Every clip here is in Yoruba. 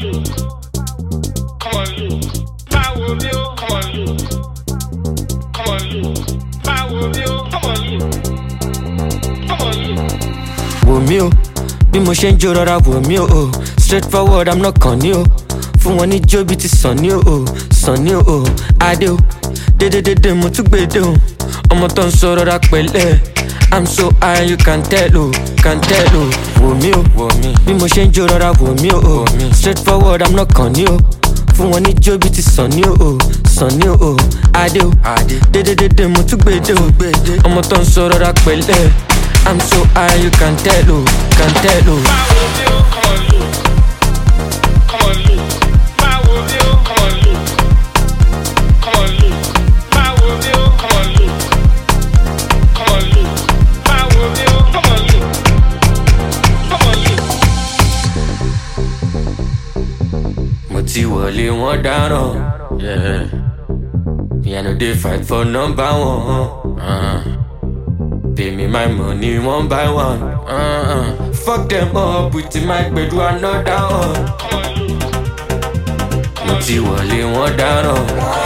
look. Come on, look. Power view. Come on, look. Come on, look. Power view. Come on, look. Come on, look. Wò mí o, bí mo ṣe ń jó rọra wò mí o. Straight forward, I'm not kàn ní o. Fún wọn ní jó bí ti sàn ní o. Sàn ní o, adé o. Dédédédé mo tún gbé dé o. Ọmọ tó ń sọ rọra pẹ̀lẹ́. I'm so high, you can tell o, can tell o. Wò mí o, bí mo ṣe ń jó rọra wò mí o. Straight forward, I'm not kàn ní o. Fún wọn ní jó bí ti sàn ní o. Sàn ní o, adé o. Dédédédé mo tún gbé dé o. Ọmọ tó ń sọ rọra pẹ̀lẹ́. I'm so high, you can tell o, can tell o. Power view. Come on, look. Come on, look. Power view. Come on, look. Come on, look. Power view. Come on, look. Come on, look. Power view. Come on, look. Come on, look. Mo ti wọlé wọn dáràn. Me I no dey fight for number one. Pay me my money one by one. Fuck them up with my gbedu another one. Mo ti wọlé wọn dáràn.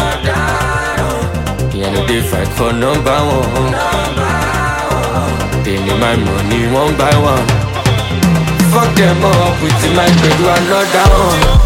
Me I no dey fight for number one. Pay me my money one by one. Fuck them up with my gbedu another one.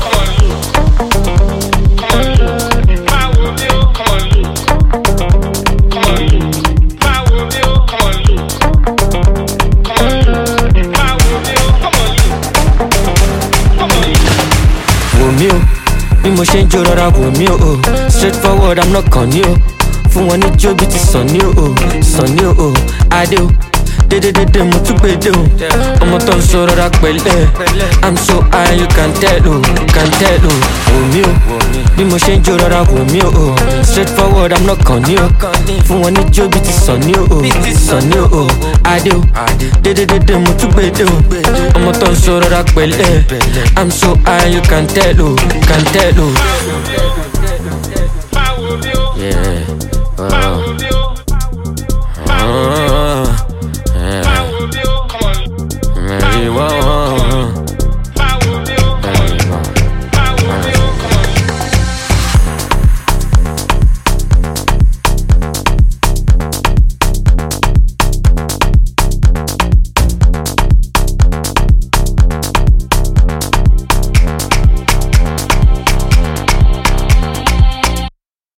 Bí mo ṣe ń jó rọra wò mí o. Straight forward, I'm not kàn ní o. Fún wọn ní jó bí ti sàn ní o. Sàn ní o, adé o. Dédédédé mo tún gbé dé o. Ọmọ tó ń sọ rọra pẹ̀lẹ́. I'm so high, you can tell o, can tell o. Wò mí o, bí mo ṣe ń jó rọra wò mí o. Straight forward, I'm not kàn ní o. Fún wọn ní jó bí ti sàn ní o. Sàn ní o, adé o. Dédédédé mo tún gbé dé o. Ọmọ tó ń sọ rọra pẹ̀lẹ́. I'm so high, you can tell o, can tell o. Power view. Yeah. Power view. Power view.